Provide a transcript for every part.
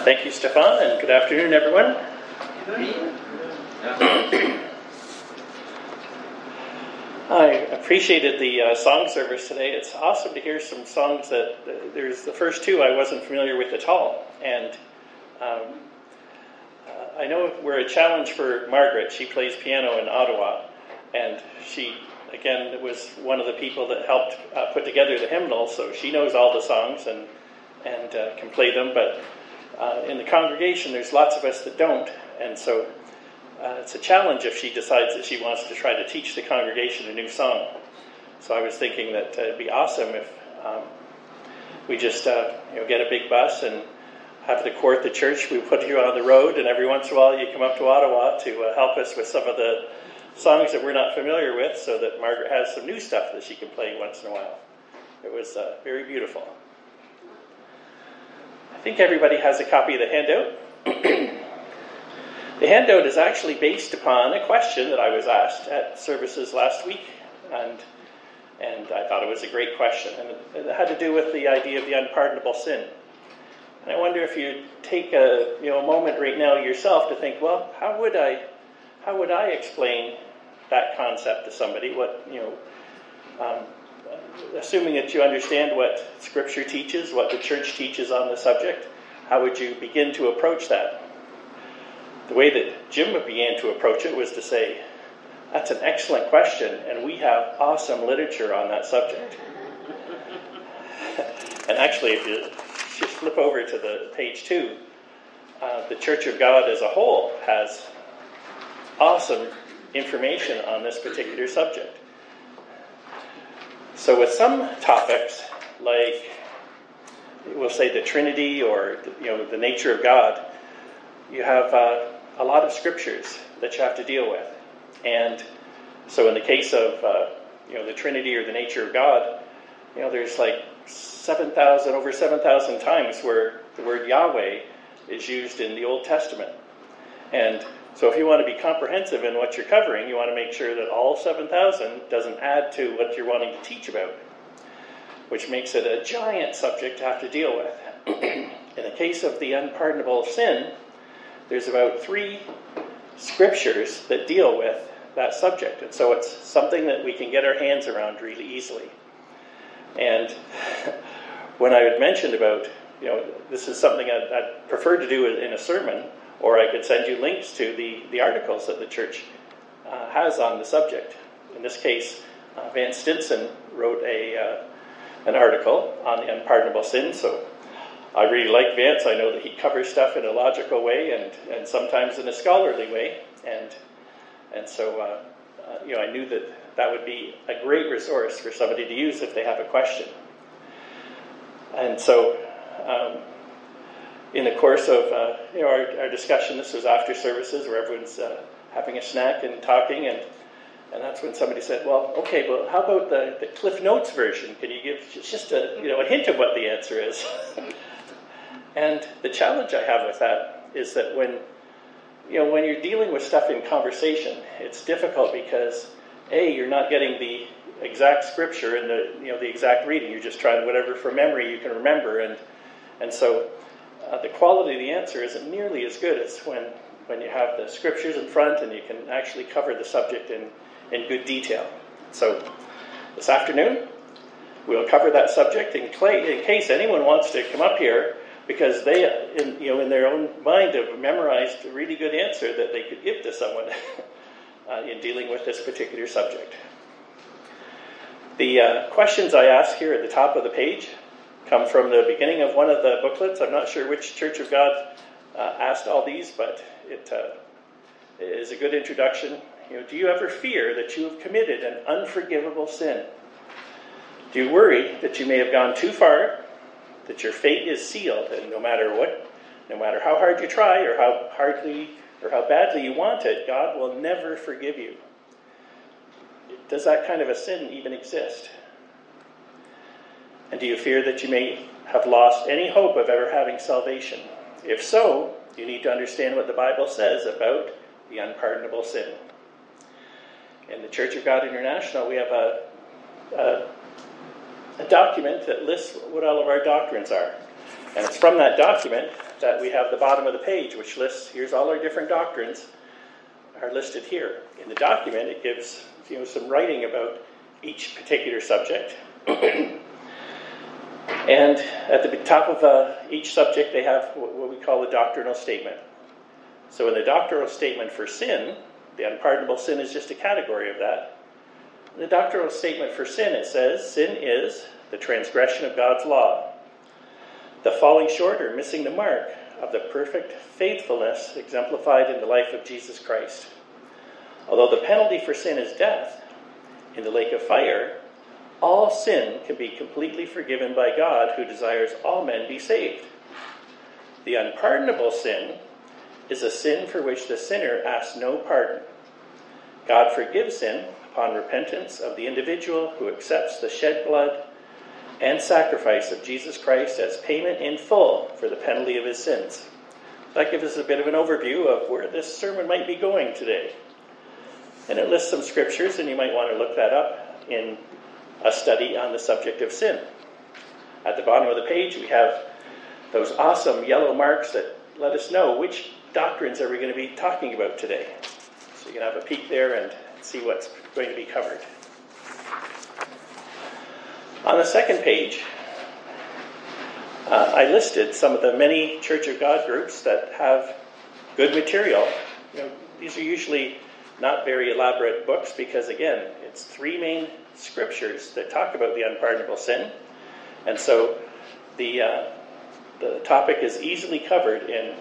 Thank you, Stefan, and good afternoon, everyone. I appreciated the song service today. It's awesome to hear some songs that, there's the first two I wasn't familiar with at all. And I know we're a challenge for Margaret. She plays piano in Ottawa, and she, again, was one of the people that helped put together the hymnal, so she knows all the songs and can play them. But in the congregation, there's lots of us that don't, and so it's a challenge if she decides that she wants to try to teach the congregation a new song. So I was thinking that it'd be awesome if we just get a big bus and have the court, the church, we put you on the road, and every once in a while you come up to Ottawa to help us with some of the songs that we're not familiar with, so that Margaret has some new stuff that she can play once in a while. It was very beautiful. I think everybody has a copy of the handout. The handout is actually based upon a question that I was asked at services last week, and I thought it was a great question, and it had to do with the idea of the unpardonable sin. And I wonder if you take a moment right now yourself to think, well, how would I explain that concept to somebody? Assuming that you understand what Scripture teaches, what the church teaches on the subject, how would you begin to approach that? The way that Jim began to approach it was to say, that's an excellent question, and we have awesome literature on that subject. And actually, if you flip over to the page 2, the Church of God as a whole has awesome information on this particular subject. So with some topics, like we'll say the Trinity or the nature of God, you have a lot of scriptures that you have to deal with. And so in the case of the Trinity or the nature of God, there's like over 7,000 times where the word Yahweh is used in the Old Testament. And so if you want to be comprehensive in what you're covering, you want to make sure that all 7,000 doesn't add to what you're wanting to teach about, which makes it a giant subject to have to deal with. In the case of the unpardonable sin, there's about 3 scriptures that deal with that subject. And so it's something that we can get our hands around really easily. And when I had mentioned about, this is something I'd prefer to do in a sermon, or I could send you links to the articles that the church has on the subject. In this case, Vance Stinson wrote an article on the unpardonable sin, so I really like Vance. I know that he covers stuff in a logical way and sometimes in a scholarly way, and so I knew that would be a great resource for somebody to use if they have a question. And so in the course of our discussion, this was after services where everyone's having a snack and talking, and that's when somebody said, well, okay, but how about the Cliff Notes version? Can you give just a hint of what the answer is? And the challenge I have with that is that when you're dealing with stuff in conversation, it's difficult because you're not getting the exact scripture and the exact reading. You're just trying whatever from memory you can remember, and so the quality of the answer isn't nearly as good as when you have the scriptures in front and you can actually cover the subject in good detail. So this afternoon we'll cover that subject in case anyone wants to come up here, because they, in their own mind, have memorized a really good answer that they could give to someone in dealing with this particular subject. The questions I ask here at the top of the page come from the beginning of one of the booklets. I'm not sure which Church of God asked all these, but it is a good introduction. Do you ever fear that you have committed an unforgivable sin? Do you worry that you may have gone too far, that your fate is sealed, and no matter how hard you try or how hardly or how badly you want it, God will never forgive you? Does that kind of a sin even exist? And do you fear that you may have lost any hope of ever having salvation? If so, you need to understand what the Bible says about the unpardonable sin. In the Church of God International, we have a document that lists what all of our doctrines are. And it's from that document that we have the bottom of the page, which lists, here's all our different doctrines are listed here. In the document, it gives some writing about each particular subject. And at the top of each subject, they have what we call the doctrinal statement. So in the doctrinal statement for sin, the unpardonable sin is just a category of that. In the doctrinal statement for sin, it says, sin is the transgression of God's law, the falling short or missing the mark of the perfect faithfulness exemplified in the life of Jesus Christ. Although the penalty for sin is death in the lake of fire, all sin can be completely forgiven by God, who desires all men be saved. The unpardonable sin is a sin for which the sinner asks no pardon. God forgives sin upon repentance of the individual who accepts the shed blood and sacrifice of Jesus Christ as payment in full for the penalty of his sins. That gives us a bit of an overview of where this sermon might be going today. And it lists some scriptures, and you might want to look that up in a study on the subject of sin. At the bottom of the page, we have those awesome yellow marks that let us know which doctrines are we going to be talking about today. So you can have a peek there and see what's going to be covered. On the second page, I listed some of the many Church of God groups that have good material. These are usually not very elaborate books because, again, it's three main scriptures that talk about the unpardonable sin. And so the topic is easily covered in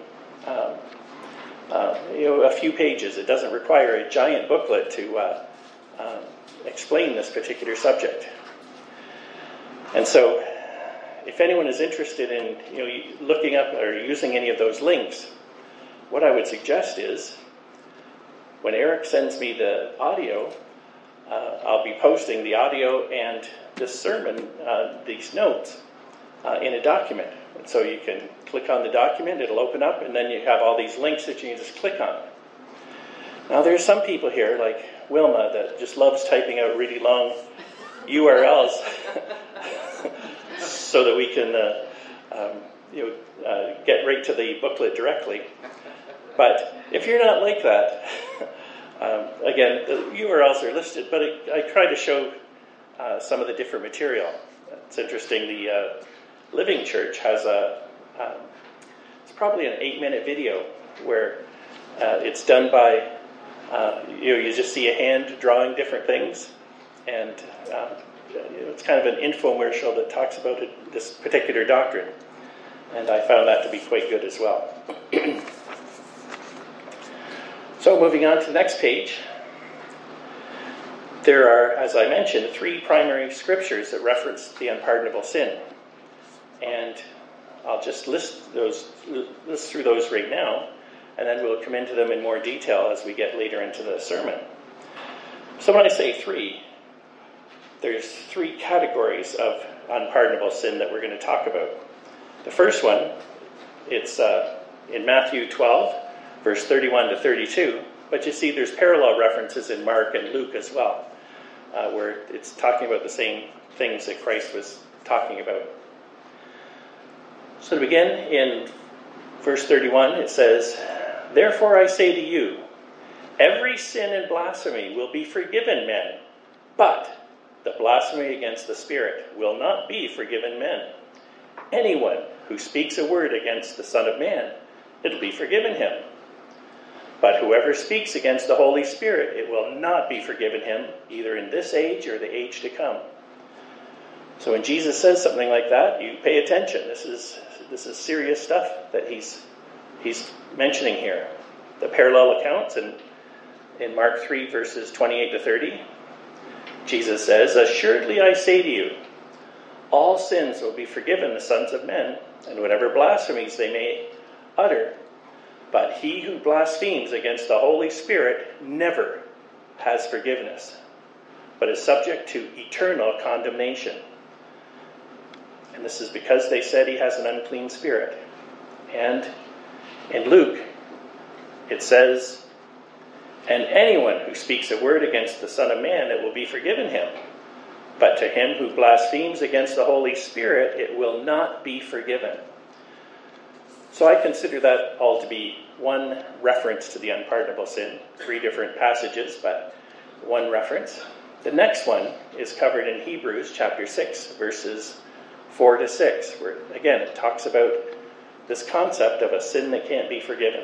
a few pages. It doesn't require a giant booklet to explain this particular subject. And so, if anyone is interested in looking up or using any of those links, what I would suggest is, when Eric sends me the audio, I'll be posting the audio and this sermon, these notes, in a document. And so you can click on the document, it'll open up, and then you have all these links that you can just click on. Now, there's some people here, like Wilma, that just loves typing out really long URLs so that we can get right to the booklet directly. But if you're not like that, again, the URLs are listed, but I try to show some of the different material. It's interesting, the Living Church has it's probably an 8-minute video where it's done by, you just see a hand drawing different things, and it's kind of an infomercial that talks about this particular doctrine, and I found that to be quite good as well. So moving on to the next page, there are, as I mentioned, 3 primary scriptures that reference the unpardonable sin, and I'll just list through those right now, and then we'll come into them in more detail as we get later into the sermon. So when I say 3, there's 3 categories of unpardonable sin that we're going to talk about. The first one, it's in Matthew 12, verse 31 to 32, but you see there's parallel references in Mark and Luke as well, where it's talking about the same things that Christ was talking about. So to begin, in verse 31, it says, "Therefore I say to you, every sin and blasphemy will be forgiven men, but the blasphemy against the Spirit will not be forgiven men. Anyone who speaks a word against the Son of Man, it'll be forgiven him. But whoever speaks against the Holy Spirit, it will not be forgiven him, either in this age or the age to come." So when Jesus says something like that, you pay attention. This is serious stuff that he's mentioning here. The parallel accounts in Mark 3, verses 28 to 30, Jesus says, "Assuredly I say to you, all sins will be forgiven the sons of men, and whatever blasphemies they may utter. But he who blasphemes against the Holy Spirit never has forgiveness, but is subject to eternal condemnation. And this is because they said he has an unclean spirit." And in Luke, it says, "And anyone who speaks a word against the Son of Man, it will be forgiven him. But to him who blasphemes against the Holy Spirit, it will not be forgiven." So I consider that all to be one reference to the unpardonable sin. 3 different passages, but one reference. The next one is covered in Hebrews chapter 6, verses 4 to 6, where, again, it talks about this concept of a sin that can't be forgiven.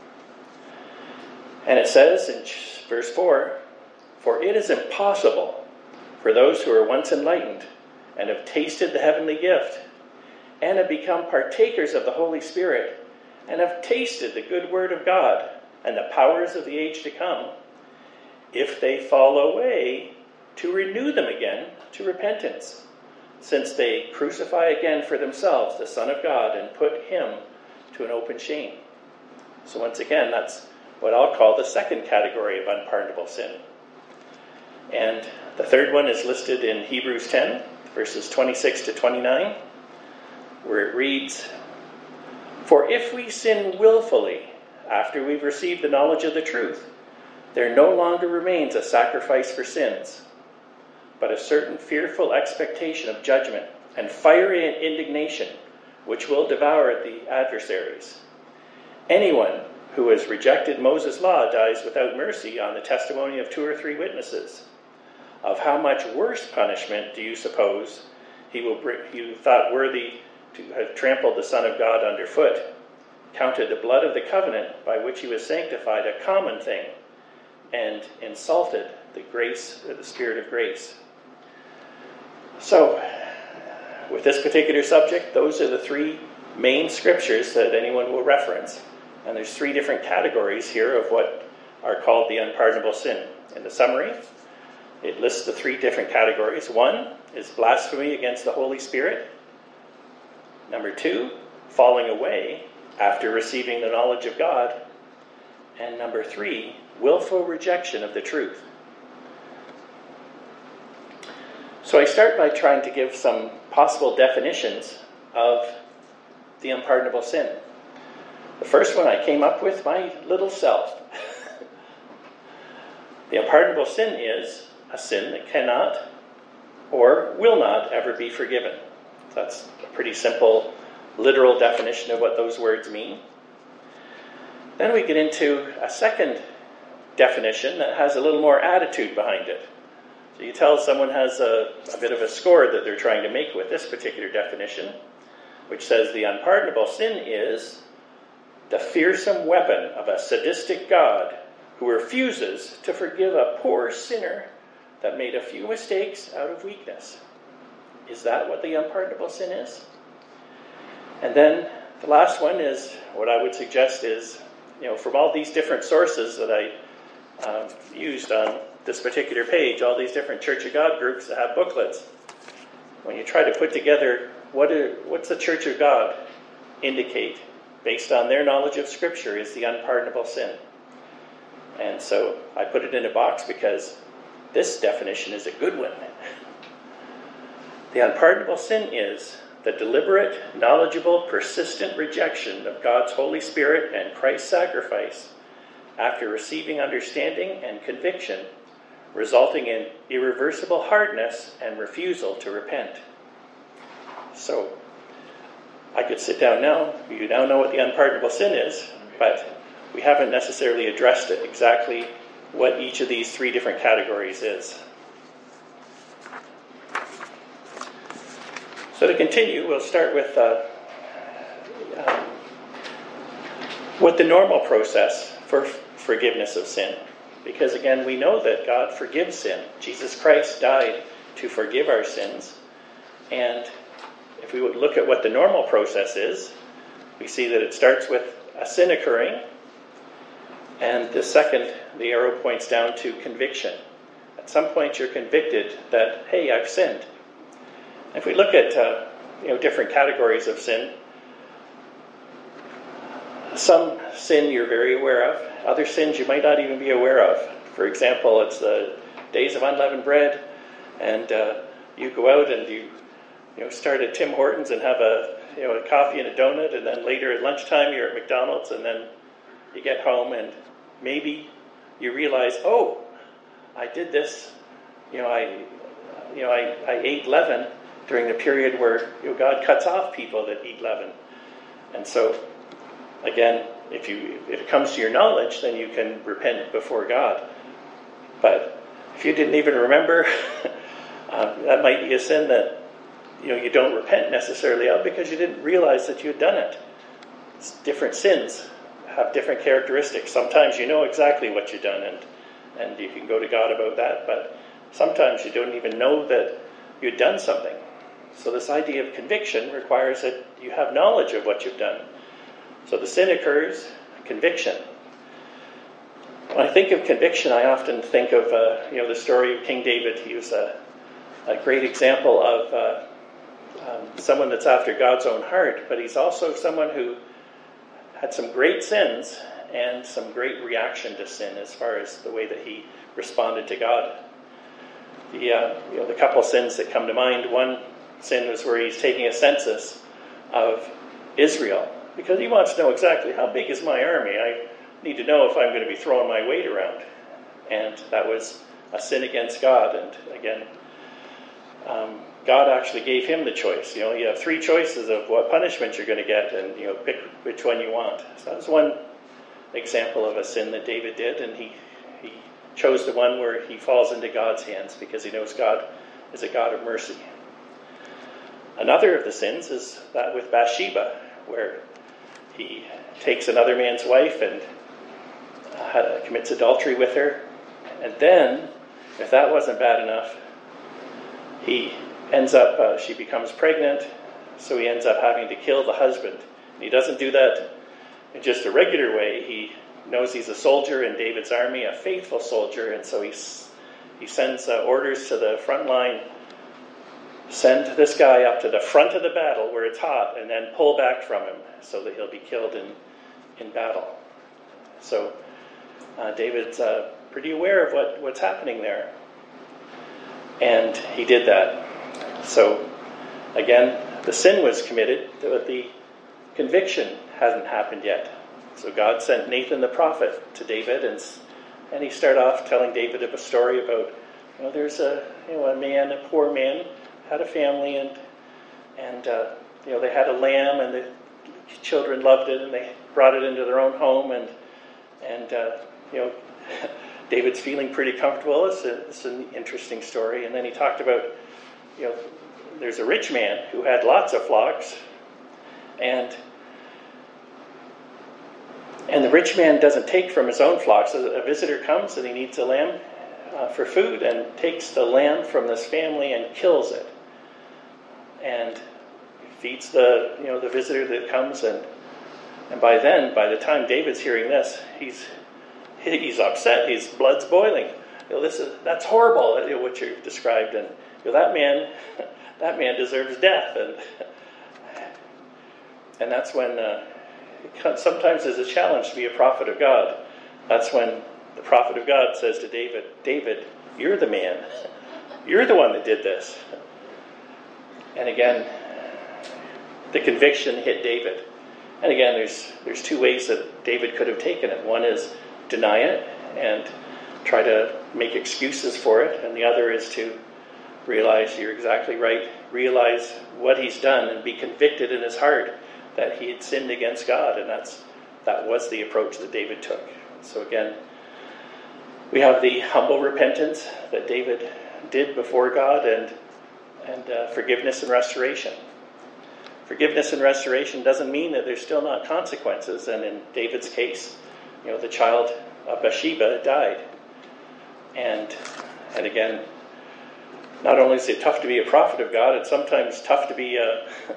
And it says in verse 4, "For it is impossible for those who are once enlightened and have tasted the heavenly gift and have become partakers of the Holy Spirit and have tasted the good word of God and the powers of the age to come, if they fall away, to renew them again to repentance, since they crucify again for themselves the Son of God and put him to an open shame." So once again, that's what I'll call the second category of unpardonable sin. And the third one is listed in Hebrews 10, verses 26 to 29, where it reads, "For if we sin willfully after we've received the knowledge of the truth, there no longer remains a sacrifice for sins, but a certain fearful expectation of judgment and fiery indignation, which will devour the adversaries. Anyone who has rejected Moses' law dies without mercy on the testimony of 2 or 3 witnesses. Of how much worse punishment do you suppose you thought worthy to have trampled the Son of God underfoot, counted the blood of the covenant by which he was sanctified a common thing, and insulted the Spirit of grace?" So, with this particular subject, those are the 3 main scriptures that anyone will reference. And there's 3 different categories here of what are called the unpardonable sin. In the summary, it lists the 3 different categories. 1 is blasphemy against the Holy Spirit. Number 2, falling away after receiving the knowledge of God. And number 3, willful rejection of the truth. So I start by trying to give some possible definitions of the unpardonable sin. The first one I came up with my little self. The unpardonable sin is a sin that cannot or will not ever be forgiven. That's a pretty simple, literal definition of what those words mean. Then we get into a second definition that has a little more attitude behind it. So you tell someone has a bit of a score that they're trying to make with this particular definition, which says the unpardonable sin is the fearsome weapon of a sadistic God who refuses to forgive a poor sinner that made a few mistakes out of weakness. Is that what the unpardonable sin is? And then the last one is what I would suggest is, from all these different sources that I used on this particular page, all these different Church of God groups that have booklets, when you try to put together what's the Church of God indicate based on their knowledge of Scripture is the unpardonable sin. And so I put it in a box because this definition is a good one. The unpardonable sin is the deliberate, knowledgeable, persistent rejection of God's Holy Spirit and Christ's sacrifice after receiving understanding and conviction, resulting in irreversible hardness and refusal to repent. So, I could sit down now. You now know what the unpardonable sin is, but we haven't necessarily addressed it exactly what each of these 3 different categories is. So to continue, we'll start with what the normal process for forgiveness of sin. Because again, we know that God forgives sin. Jesus Christ died to forgive our sins. And if we would look at what the normal process is, we see that it starts with a sin occurring. And the arrow points down to conviction. At some point you're convicted that, hey, I've sinned. If we look at different categories of sin, some sin you're very aware of, other sins you might not even be aware of. For example, it's the days of unleavened bread, and you go out and you start at Tim Hortons and have a coffee and a donut, and then later at lunchtime you're at McDonald's, and then you get home and maybe you realize, oh, I did this. I ate leaven during the period where God cuts off people that eat leaven. And so Again, if it comes to your knowledge, then you can repent before God. But if you didn't even remember, that might be a sin that you don't repent necessarily of because you didn't realize that you had done it. Different sins have different characteristics. Sometimes you know exactly what you've done, and you can go to God about that, but sometimes you don't even know that you've done something. So this idea of conviction requires that you have knowledge of what you've done. So the sin occurs, conviction. When I think of conviction, I often think of the story of King David. He was a great example of someone that's after God's own heart, but he's also someone who had some great sins and some great reaction to sin as far as the way that he responded to God. The couple sins that come to mind, one sin was where he's taking a census of Israel because he wants to know exactly how big is my army. I need to know if I'm going to be throwing my weight around. And that was a sin against God. And again, God actually gave him the choice. You have 3 choices of what punishment you're going to get, and pick which one you want. So that was one example of a sin that David did, and he chose the one where he falls into God's hands because he knows God is a God of mercy. Another of the sins is that with Bathsheba, where he takes another man's wife and commits adultery with her. And then, if that wasn't bad enough, he ends up, she becomes pregnant, so he ends up having to kill the husband. And he doesn't do that in just a regular way. He knows he's a soldier in David's army, a faithful soldier, and so he sends orders to the front line, send this guy up to the front of the battle where it's hot, and then pull back from him so that he'll be killed in battle. So David's pretty aware of what's happening there. And he did that. So, again, the sin was committed, but the conviction hasn't happened yet. So God sent Nathan the prophet to David, and he started off telling David a story about, there's a man, a poor man, had a family, and they had a lamb, and the children loved it, and they brought it into their own home, and David's feeling pretty comfortable. It's an interesting story. And then he talked about, there's a rich man who had lots of flocks, and the rich man doesn't take from his own flocks. So a visitor comes and he needs a lamb for food, and takes the lamb from this family and kills it, and feeds the visitor that comes, and by the time David's hearing this, he's upset. His blood's boiling. That's horrible. What you've described, and that man deserves death, and that's when sometimes there's a challenge to be a prophet of God. That's when the prophet of God says to David, "David, you're the man. You're the one that did this." And again, the conviction hit David. And again, there's 2 ways that David could have taken it. One is deny it and try to make excuses for it, and the other is to realize you're exactly right, realize what he's done, and be convicted in his heart that he had sinned against God, and that was the approach that David took. So again, we have the humble repentance that David did before God, and forgiveness and restoration. Forgiveness and restoration doesn't mean that there's still not consequences, and in David's case, the child of Bathsheba died. And again, not only is it tough to be a prophet of God, it's sometimes tough to be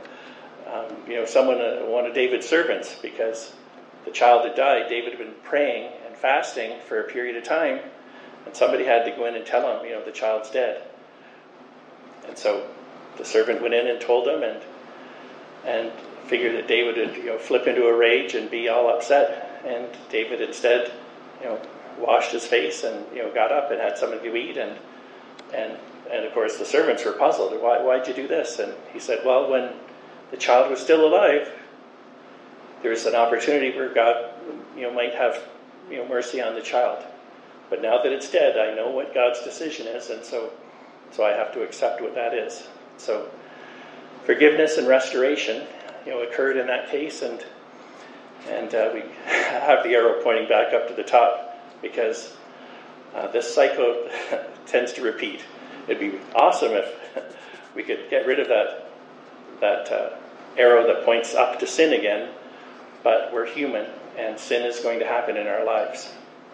one of David's servants, because the child had died. David had been praying and fasting for a period of time, and somebody had to go in and tell him, the child's dead. And so the servant went in and told him, and figured that David would flip into a rage and be all upset. And David instead washed his face and got up and had something to eat, and of course the servants were puzzled. Why'd you do this? And he said, well, when the child was still alive, there was an opportunity where God might have mercy on the child, but now that it's dead, I know what God's decision is, and so I have to accept what that is. So forgiveness and restoration occurred in that case, and And we have the arrow pointing back up to the top because this cycle tends to repeat. It'd be awesome if we could get rid of that arrow that points up to sin again, but we're human and sin is going to happen in our lives.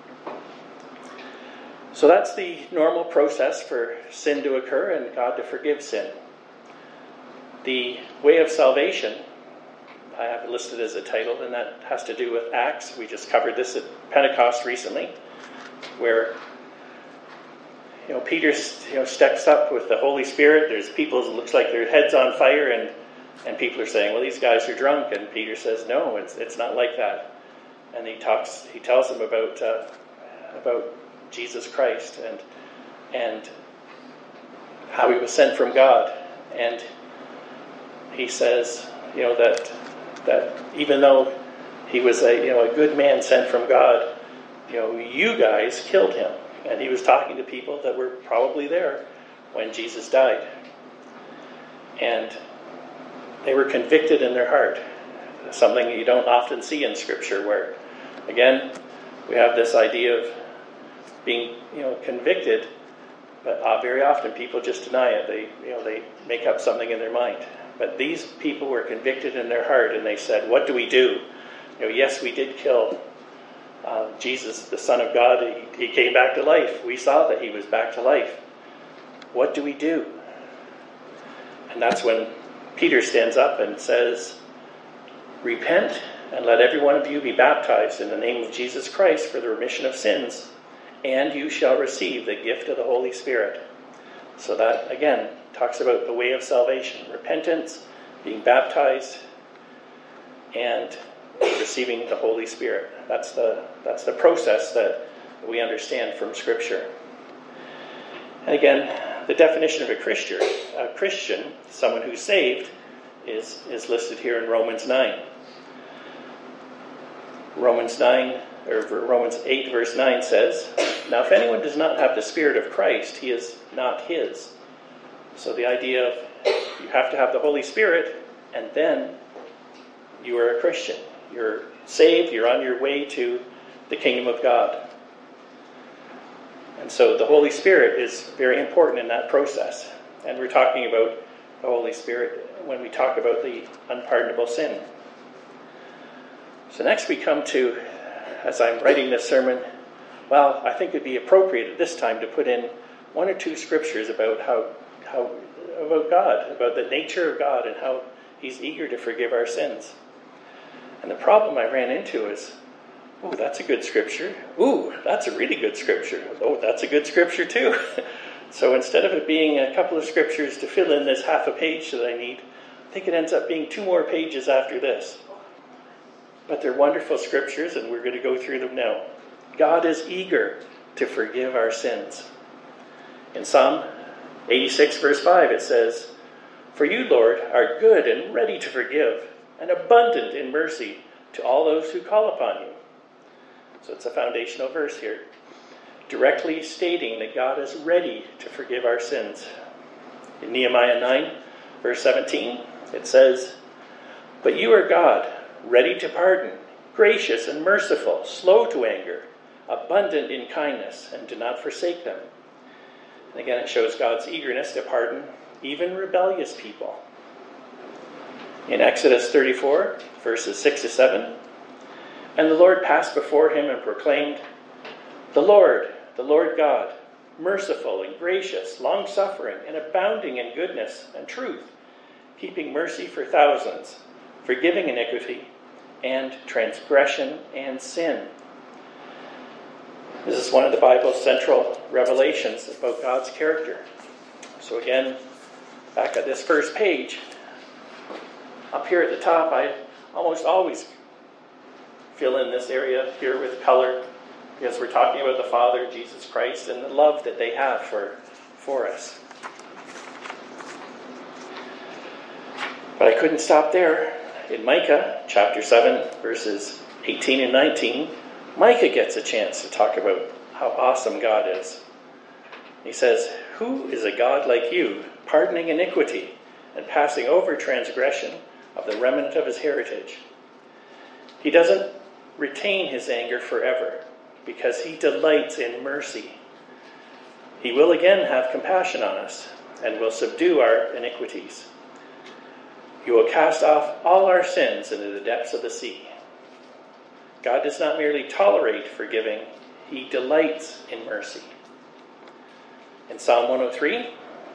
So that's the normal process for sin to occur and God to forgive sin. The way of salvation, I have it listed as a title, and that has to do with Acts. We just covered this at Pentecost recently, where Peter steps up with the Holy Spirit. There's people, it looks like their heads on fire, and people are saying, well, these guys are drunk. And Peter says, no, it's not like that. And he tells them about Jesus Christ and how he was sent from God. And he says, that even though he was a good man sent from God, you guys killed him. And he was talking to people that were probably there when Jesus died. And they were convicted in their heart. Something you don't often see in Scripture, where, again, we have this idea of being, convicted, but very often people just deny it. They make up something in their mind. But these people were convicted in their heart, and they said, what do we do? Yes, we did kill Jesus, the Son of God. He came back to life. We saw that he was back to life. What do we do? And that's when Peter stands up and says, repent and let every one of you be baptized in the name of Jesus Christ for the remission of sins, and you shall receive the gift of the Holy Spirit. So that, again, talks about the way of salvation. Repentance, being baptized, and receiving the Holy Spirit. That's the process that we understand from Scripture. And again, the definition of a Christian, someone who's saved, is listed here in Romans 9. Romans 8 verse 9 says, now if anyone does not have the Spirit of Christ, he is not his. So the idea of you have to have the Holy Spirit, and then you are a Christian. You're saved, you're on your way to the kingdom of God. And so the Holy Spirit is very important in that process. And we're talking about the Holy Spirit when we talk about the unpardonable sin. So next we come to, as I'm writing this sermon, well, I think it'd be appropriate at this time to put in one or two scriptures about about God, about the nature of God and how he's eager to forgive our sins. And the problem I ran into is, oh, that's a good scripture. Ooh, that's a really good scripture. Oh, that's a good scripture too. So instead of it being a couple of scriptures to fill in this half a page that I need, I think it ends up being 2 more pages after this. But they're wonderful scriptures, and we're going to go through them now. God is eager to forgive our sins. In Psalm 86 verse 5 it says, for you, Lord, are good and ready to forgive, and abundant in mercy to all those who call upon you. So it's a foundational verse here, directly stating that God is ready to forgive our sins. In Nehemiah 9 verse 17 it says, but you are God, ready to pardon, gracious and merciful, slow to anger, abundant in kindness, and do not forsake them. And again, it shows God's eagerness to pardon even rebellious people. In Exodus 34, verses 6 to 7, and the Lord passed before him and proclaimed, the Lord God, merciful and gracious, long-suffering, and abounding in goodness and truth, keeping mercy for thousands, forgiving iniquity and transgression and sin. This is one of the Bible's central revelations about God's character. So again, back at this first page, up here at the top, I almost always fill in this area here with color, because we're talking about the Father, Jesus Christ, and the love that they have for us. But I couldn't stop there. In Micah chapter 7, verses 18 and 19, Micah gets a chance to talk about how awesome God is. He says, who is a God like you, pardoning iniquity and passing over transgression of the remnant of his heritage? He doesn't retain his anger forever because he delights in mercy. He will again have compassion on us and will subdue our iniquities. He will cast off all our sins into the depths of the sea. God does not merely tolerate forgiving, he delights in mercy. In Psalm 103,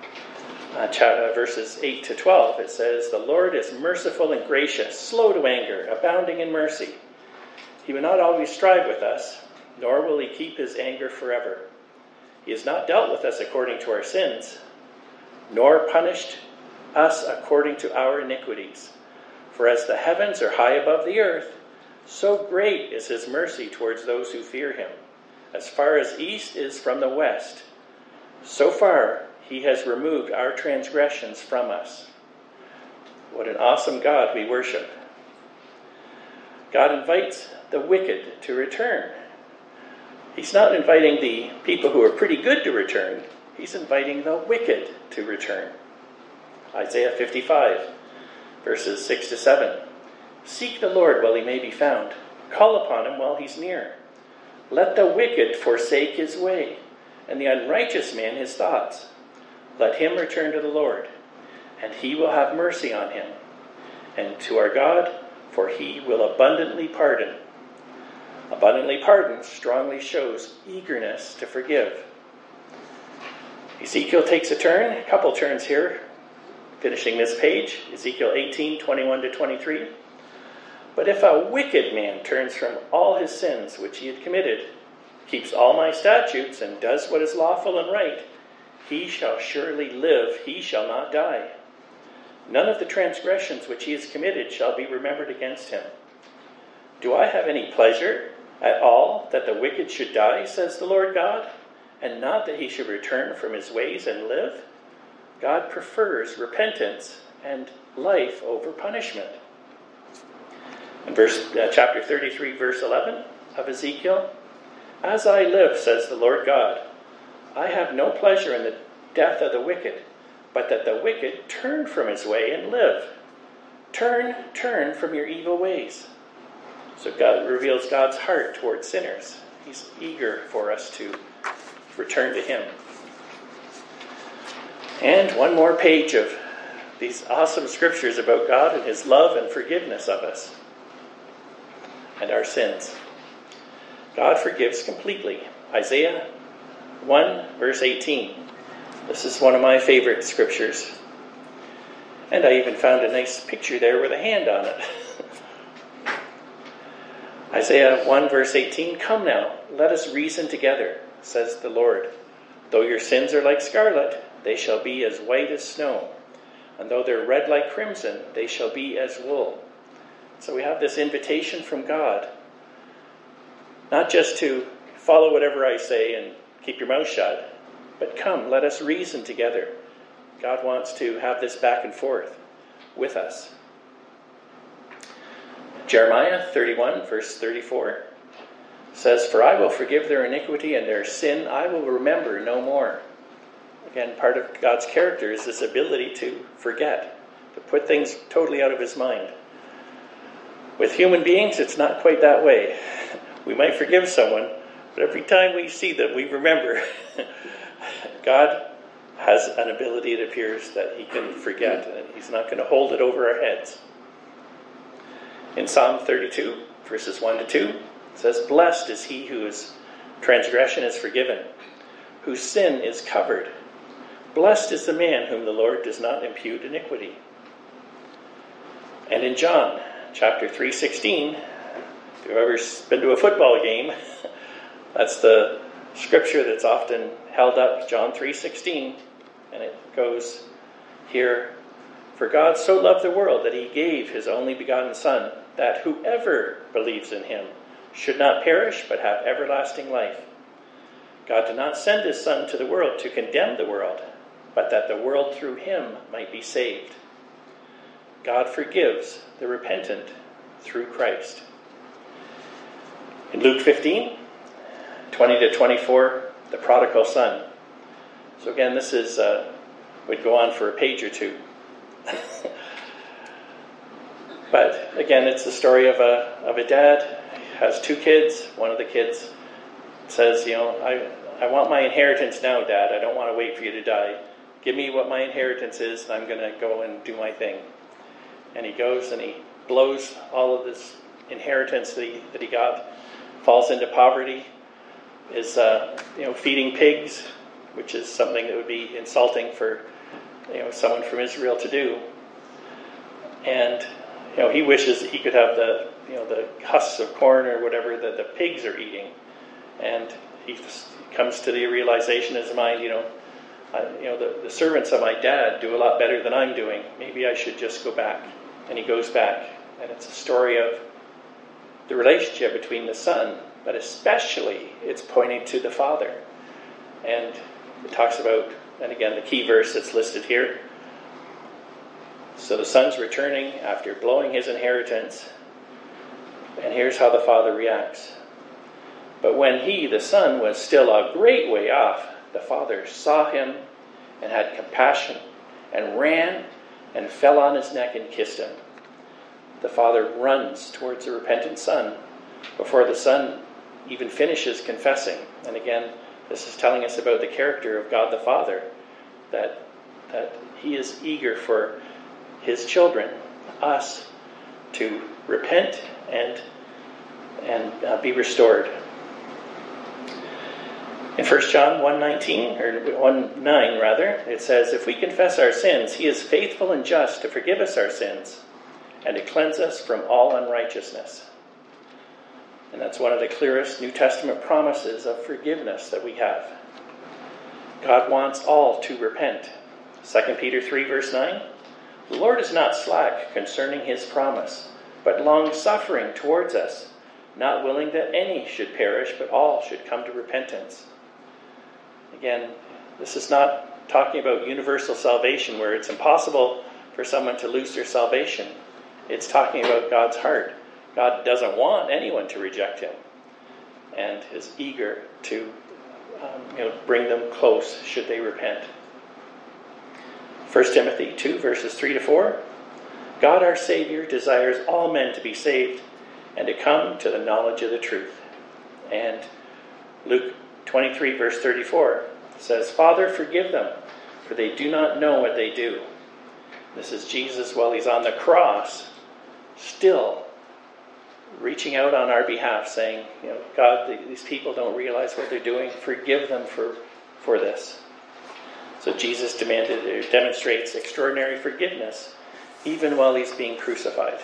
verses 8 to 12, it says, "The Lord is merciful and gracious, slow to anger, abounding in mercy. He will not always strive with us, nor will he keep his anger forever. He has not dealt with us according to our sins, nor punished us according to our iniquities. For as the heavens are high above the earth, so great is his mercy towards those who fear him. As far as east is from the west, so far he has removed our transgressions from us." What an awesome God we worship. God invites the wicked to return. He's not inviting the people who are pretty good to return. He's inviting the wicked to return. Isaiah 55, verses 6 to 7. "Seek the Lord while he may be found. Call upon him while he's near. Let the wicked forsake his way, and the unrighteous man his thoughts. Let him return to the Lord, and he will have mercy on him, and to our God, for he will abundantly pardon." Abundantly pardon strongly shows eagerness to forgive. Ezekiel takes a turn, a couple turns here, finishing this page, Ezekiel 18, 21 to 23. "But if a wicked man turns from all his sins which he had committed, keeps all my statutes, and does what is lawful and right, he shall surely live, he shall not die. None of the transgressions which he has committed shall be remembered against him. Do I have any pleasure at all that the wicked should die, says the Lord God, and not that he should return from his ways and live?" God prefers repentance and life over punishment. In chapter 33, verse 11 of Ezekiel, "As I live, says the Lord God, I have no pleasure in the death of the wicked, but that the wicked turn from his way and live. Turn from your evil ways." So God reveals God's heart towards sinners. He's eager for us to return to him. And one more page of these awesome scriptures about God and his love and forgiveness of us and our sins. God forgives completely. Isaiah 1, verse 18. This is one of my favorite scriptures. And I even found a nice picture there with a hand on it. Isaiah 1, verse 18, "Come now, let us reason together, says the Lord. Though your sins are like scarlet, they shall be as white as snow. And though they're red like crimson, they shall be as wool." So we have this invitation from God, not just to follow whatever I say and keep your mouth shut, but come, let us reason together. God wants to have this back and forth with us. Jeremiah 31, verse 34 says, "For I will forgive their iniquity, and their sin I will remember no more." Again, part of God's character is this ability to forget, to put things totally out of his mind. With human beings, it's not quite that way. We might forgive someone, but every time we see them, we remember. God has an ability, it appears, that he can forget, and he's not going to hold it over our heads. In Psalm 32, verses 1 to 2, it says, "Blessed is he whose transgression is forgiven, whose sin is covered. Blessed is the man whom the Lord does not impute iniquity." And in John chapter 3:16, if you've ever been to a football game, that's the scripture that's often held up, John 3:16, and it goes here, "For God so loved the world that he gave his only begotten Son, that whoever believes in him should not perish but have everlasting life. God did not send his Son to the world to condemn the world, but that the world through him might be saved." God forgives the repentant through Christ. In Luke 15, 20 to 24, the prodigal son. So again, this is would go on for a page or two. But again, it's the story of a dad who has two kids. One of the kids says, I want my inheritance now, Dad. I don't want to wait for you to die. Give me what my inheritance is, and I'm going to go and do my thing. And he goes and he blows all of this inheritance that he got, falls into poverty, is feeding pigs, which is something that would be insulting for someone from Israel to do. And he wishes that he could have the husks of corn or whatever that the pigs are eating. And he comes to the realization in his mind, the servants of my dad do a lot better than I'm doing. Maybe I should just go back. And he goes back. And it's a story of the relationship between the son, but especially it's pointing to the father. And it talks about, and again, the key verse that's listed here. So the son's returning after blowing his inheritance. And here's how the father reacts. But when he, the son, was still a great way off, the father saw him and had compassion and ran and fell on his neck and kissed him. The father runs towards the repentant son before the son even finishes confessing. And again, this is telling us about the character of God the Father, that he is eager for his children, us, to repent and be restored. In 1 John 1:19, or 1:9 rather, it says, if we confess our sins, he is faithful and just to forgive us our sins and to cleanse us from all unrighteousness. And that's one of the clearest New Testament promises of forgiveness that we have. God wants all to repent. 2 Peter 3 verse 9, the Lord is not slack concerning his promise, but long-suffering towards us, not willing that any should perish, but all should come to repentance. Again, this is not talking about universal salvation where it's impossible for someone to lose their salvation. It's talking about God's heart. God doesn't want anyone to reject him and is eager to bring them close should they repent. 1 Timothy 2 verses 3 to 4. God our Savior desires all men to be saved and to come to the knowledge of the truth. And Luke 23 verse 34 says, Father, forgive them, for they do not know what they do. This is Jesus while he's on the cross, still reaching out on our behalf, saying, God, these people don't realize what they're doing. Forgive them for this. So Jesus demonstrates extraordinary forgiveness even while he's being crucified.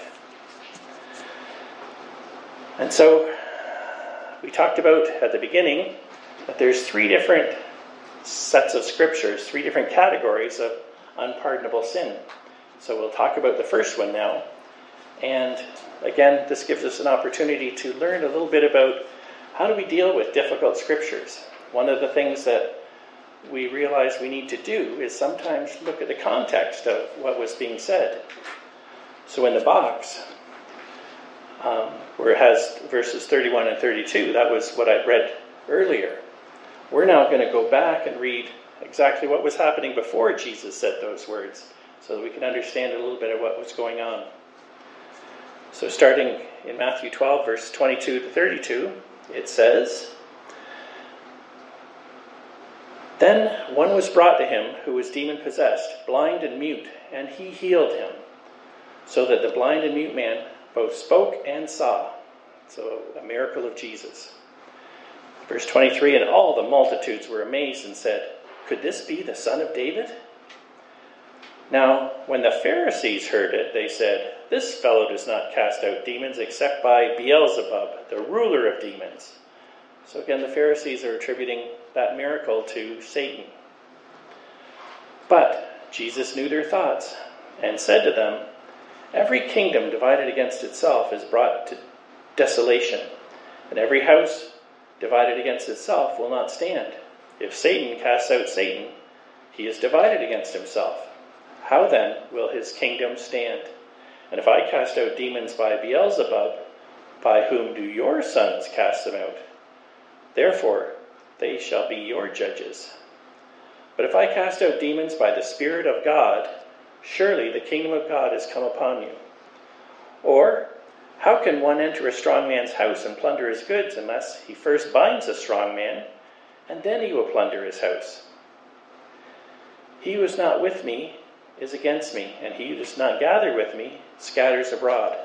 And so we talked about at the beginning that there's three different sets of scriptures, three different categories of unpardonable sin. So we'll talk about the first one now. And again, this gives us an opportunity to learn a little bit about how do we deal with difficult scriptures. One of the things that we realize we need to do is sometimes look at the context of what was being said. So in the box, where it has verses 31 and 32, that was what I read earlier. We're now going to go back and read exactly what was happening before Jesus said those words, so that we can understand a little bit of what was going on. So starting in Matthew 12, verse 22 to 32, it says, Then one was brought to him who was demon-possessed, blind and mute, and he healed him, so that the blind and mute man both spoke and saw. So a miracle of Jesus. Verse 23, And all the multitudes were amazed and said, Could this be the son of David? Now, when the Pharisees heard it, they said, This fellow does not cast out demons except by Beelzebub, the ruler of demons. So again, the Pharisees are attributing that miracle to Satan. But Jesus knew their thoughts and said to them, Every kingdom divided against itself is brought to desolation, and every house divided against itself will not stand. If Satan casts out Satan, he is divided against himself. How then will his kingdom stand? And if I cast out demons by Beelzebub, by whom do your sons cast them out? Therefore, they shall be your judges. But if I cast out demons by the Spirit of God, surely the kingdom of God has come upon you. Or, how can one enter a strong man's house and plunder his goods unless he first binds a strong man, and then he will plunder his house? He who is not with me is against me, and he who does not gather with me scatters abroad.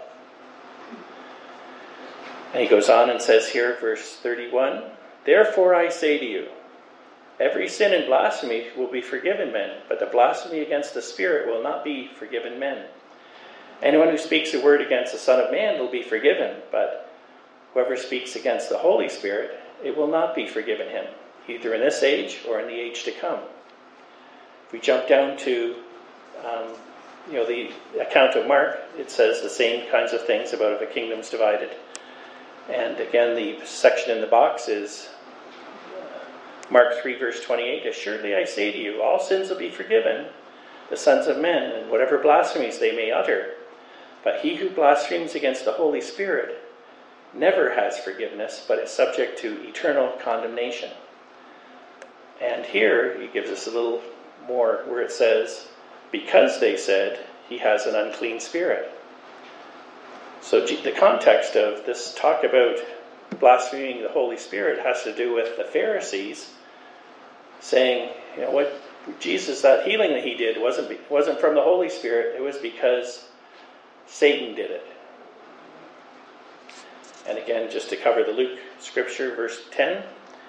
And he goes on and says here, verse 31, Therefore I say to you, every sin and blasphemy will be forgiven men, but the blasphemy against the Spirit will not be forgiven men. Anyone who speaks a word against the Son of Man will be forgiven, but whoever speaks against the Holy Spirit, it will not be forgiven him, either in this age or in the age to come. If we jump down to the account of Mark, it says the same kinds of things about if a kingdom's divided. And again, the section in the box is Mark 3, verse 28, Assuredly I say to you, all sins will be forgiven the sons of men, and whatever blasphemies they may utter. But he who blasphemes against the Holy Spirit never has forgiveness, but is subject to eternal condemnation. And here he gives us a little more where it says, because they said he has an unclean spirit. So the context of this talk about blaspheming the Holy Spirit has to do with the Pharisees saying, what Jesus, that healing that he did wasn't from the Holy Spirit, it was because Satan did it. And again, just to cover the Luke scripture, verse 10,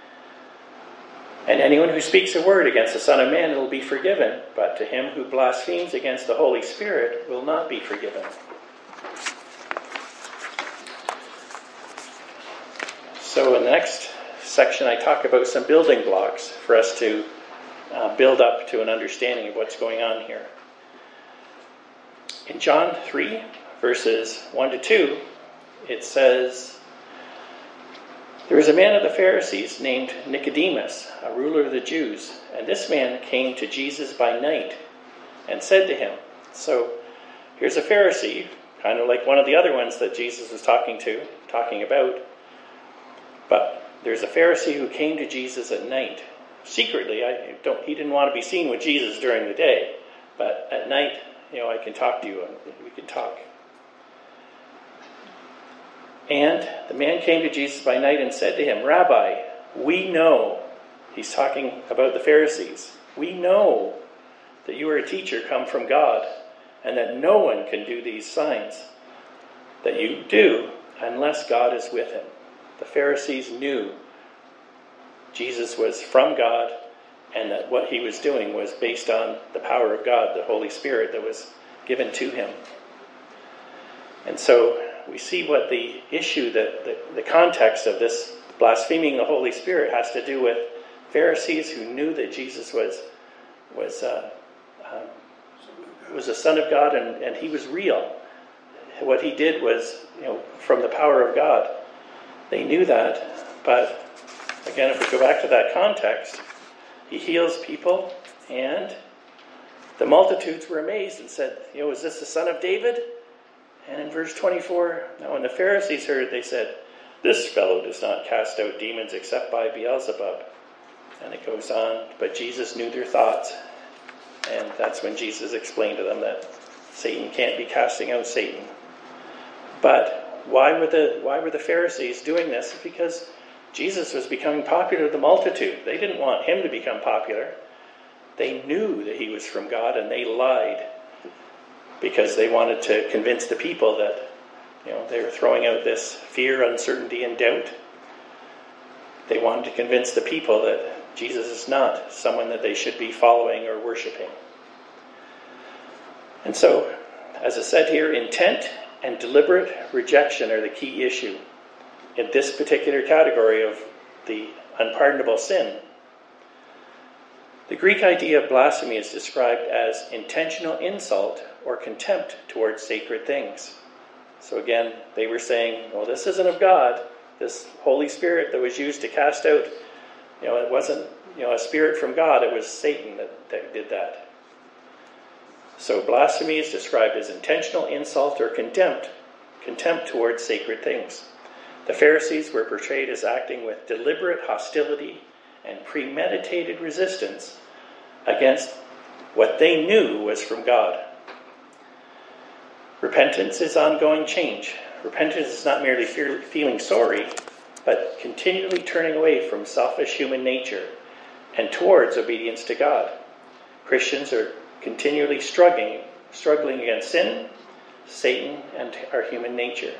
And anyone who speaks a word against the Son of Man will be forgiven, but to him who blasphemes against the Holy Spirit will not be forgiven. So in the next section, I talk about some building blocks for us to build up to an understanding of what's going on here. In John 3, verses 1 to 2, it says, There was a man of the Pharisees named Nicodemus, a ruler of the Jews, and this man came to Jesus by night and said to him, so here's a Pharisee, kind of like one of the other ones that Jesus was talking about, but there's a Pharisee who came to Jesus at night. Secretly, he didn't want to be seen with Jesus during the day, but at night, I can talk to you and we can talk. And the man came to Jesus by night and said to him, Rabbi, we know, he's talking about the Pharisees, we know that you are a teacher come from God, and that no one can do these signs that you do unless God is with him. The Pharisees knew Jesus was from God, and that what he was doing was based on the power of God, the Holy Spirit that was given to him. And so we see what the issue, the context of this blaspheming the Holy Spirit has to do with Pharisees who knew that Jesus was the Son of God, and he was real. What he did was, from the power of God. They knew that, but again, if we go back to that context, he heals people, and the multitudes were amazed and said, is this the Son of David? And in verse 24, now when the Pharisees heard it, they said, this fellow does not cast out demons except by Beelzebub. And it goes on, but Jesus knew their thoughts. And that's when Jesus explained to them that Satan can't be casting out Satan. But why were the Pharisees doing this? Because Jesus was becoming popular with the multitude. They didn't want him to become popular. They knew that he was from God, and they lied because they wanted to convince the people that they were throwing out this fear, uncertainty, and doubt. They wanted to convince the people that Jesus is not someone that they should be following or worshiping. And so, as I said here, intent and deliberate rejection are the key issue in this particular category of the unpardonable sin. The Greek idea of blasphemy is described as intentional insult or contempt towards sacred things. So again, they were saying, well, this isn't of God. This Holy Spirit that was used to cast out, it wasn't a spirit from God. It was Satan that did that. So blasphemy is described as intentional insult or contempt towards sacred things. The Pharisees were portrayed as acting with deliberate hostility and premeditated resistance against what they knew was from God. Repentance is ongoing change. Repentance is not merely feeling sorry, but continually turning away from selfish human nature and towards obedience to God. Christians are continually struggling against sin, Satan, and our human nature.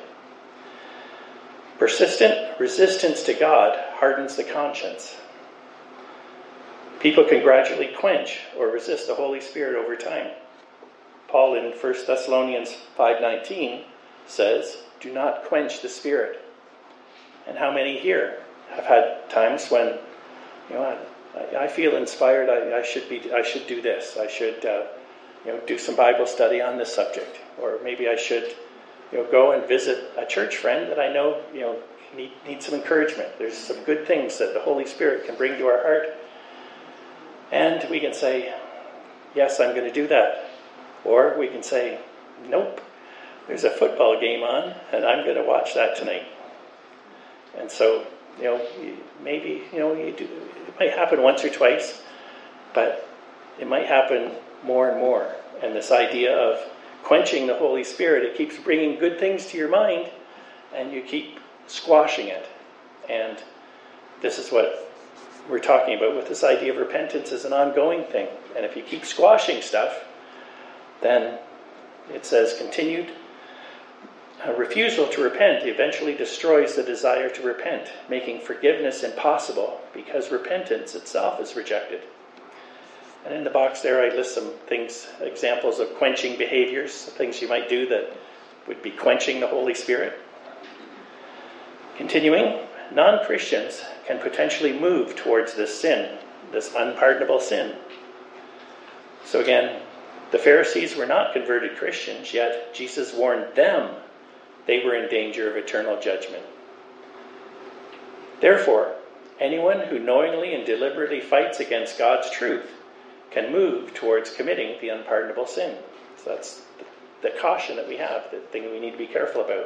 Persistent resistance to God hardens the conscience. People can gradually quench or resist the Holy Spirit over time. Paul in 1 Thessalonians 5:19 says, "Do not quench the Spirit." And how many here have had times when, I feel inspired. I should do this. I should, do some Bible study on this subject, or maybe I should, go and visit a church friend that I know, need some encouragement. There's some good things that the Holy Spirit can bring to our heart, and we can say, "Yes, I'm going to do that," or we can say, "Nope, there's a football game on, and I'm going to watch that tonight." And so, maybe, it might happen once or twice, but it might happen more and more. And this idea of quenching the Holy Spirit, it keeps bringing good things to your mind, and you keep squashing it. And this is what we're talking about with this idea of repentance as an ongoing thing. And if you keep squashing stuff, then it says continued refusal to repent eventually destroys the desire to repent, making forgiveness impossible because repentance itself is rejected. And in the box there I list some things, examples of quenching behaviors, things you might do that would be quenching the Holy Spirit. Continuing, non-Christians can potentially move towards this sin, this unpardonable sin. So again, the Pharisees were not converted Christians, yet Jesus warned them they were in danger of eternal judgment. Therefore, anyone who knowingly and deliberately fights against God's truth can move towards committing the unpardonable sin. So that's the caution that we have, the thing we need to be careful about.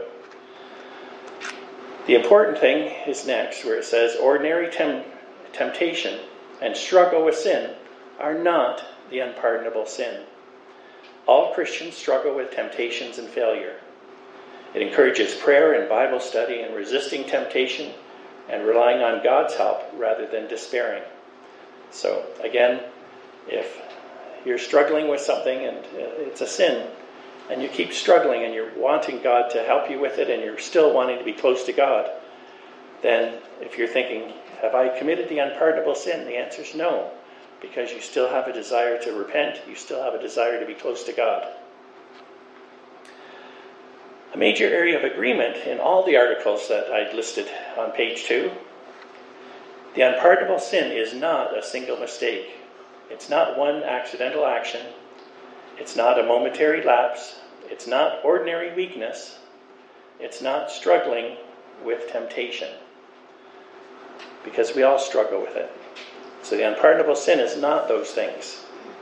The important thing is next, where it says, ordinary temptation and struggle with sin are not the unpardonable sin. All Christians struggle with temptations and failure. It encourages prayer and Bible study and resisting temptation and relying on God's help rather than despairing. So again, if you're struggling with something and it's a sin, and you keep struggling and you're wanting God to help you with it and you're still wanting to be close to God, then if you're thinking, have I committed the unpardonable sin? The answer is no, because you still have a desire to repent. You still have a desire to be close to God. A major area of agreement in all the articles that I'd listed on page 2, the unpardonable sin is not a single mistake. It's not one accidental action. It's not a momentary lapse. It's not ordinary weakness. It's not struggling with temptation. Because we all struggle with it. So the unpardonable sin is not those things.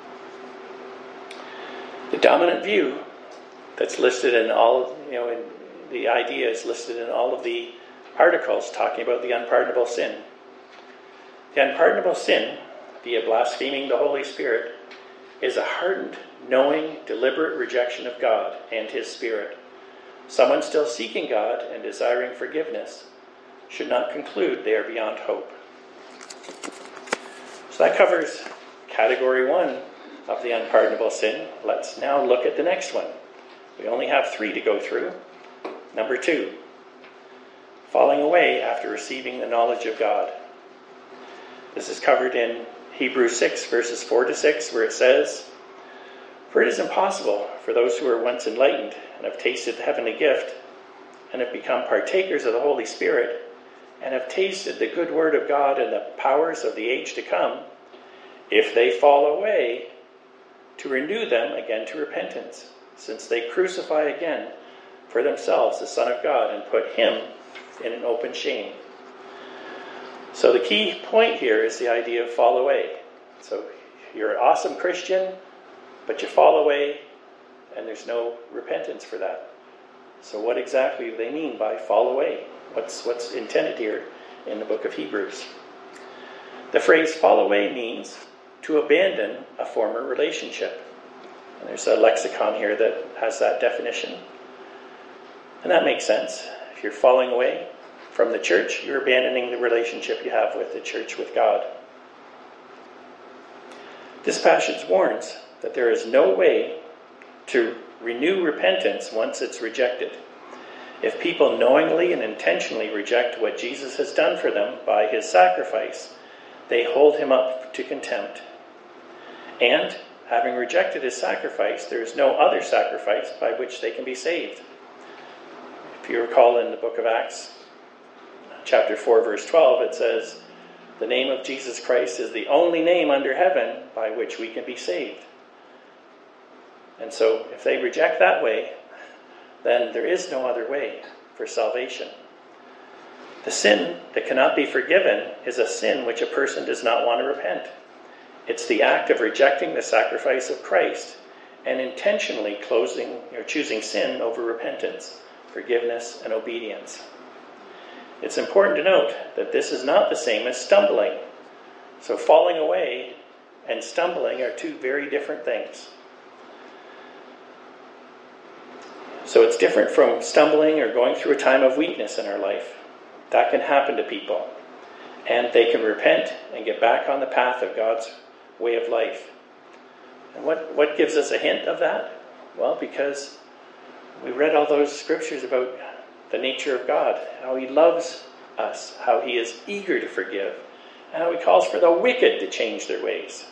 The dominant view that's listed in all, in the idea is listed in all of the articles talking about the unpardonable sin. The unpardonable sin, via blaspheming the Holy Spirit, is a hardened, knowing, deliberate rejection of God and His Spirit. Someone still seeking God and desiring forgiveness should not conclude they are beyond hope. So that covers category 1 of the unpardonable sin. Let's now look at the next one. We only have 3 to go through. Number 2, falling away after receiving the knowledge of God. This is covered in Hebrews 6, verses 4-6, where it says, "For it is impossible for those who were once enlightened and have tasted the heavenly gift and have become partakers of the Holy Spirit and have tasted the good word of God and the powers of the age to come, if they fall away, to renew them again to repentance, since they crucify again for themselves the Son of God and put Him in an open shame." So the key point here is the idea of fall away. So you're an awesome Christian, but you fall away, and there's no repentance for that. So what exactly do they mean by fall away? What's intended here in the book of Hebrews? The phrase fall away means to abandon a former relationship. And there's a lexicon here that has that definition. And that makes sense. If you're falling away from the church, you're abandoning the relationship you have with the church, with God. This passage warns that there is no way to renew repentance once it's rejected. If people knowingly and intentionally reject what Jesus has done for them by his sacrifice, they hold him up to contempt. And, having rejected his sacrifice, there is no other sacrifice by which they can be saved. If you recall in the book of Acts, chapter 4, verse 12, it says, "The name of Jesus Christ is the only name under heaven by which we can be saved." And so, if they reject that way, then there is no other way for salvation. The sin that cannot be forgiven is a sin which a person does not want to repent. It's the act of rejecting the sacrifice of Christ and intentionally choosing sin over repentance, forgiveness, and obedience. It's important to note that this is not the same as stumbling. So falling away and stumbling are two very different things. So it's different from stumbling or going through a time of weakness in our life. That can happen to people. And they can repent and get back on the path of God's way of life. And what gives us a hint of that? Well, because we read all those scriptures about the nature of God, how he loves us, how he is eager to forgive, and how he calls for the wicked to change their ways.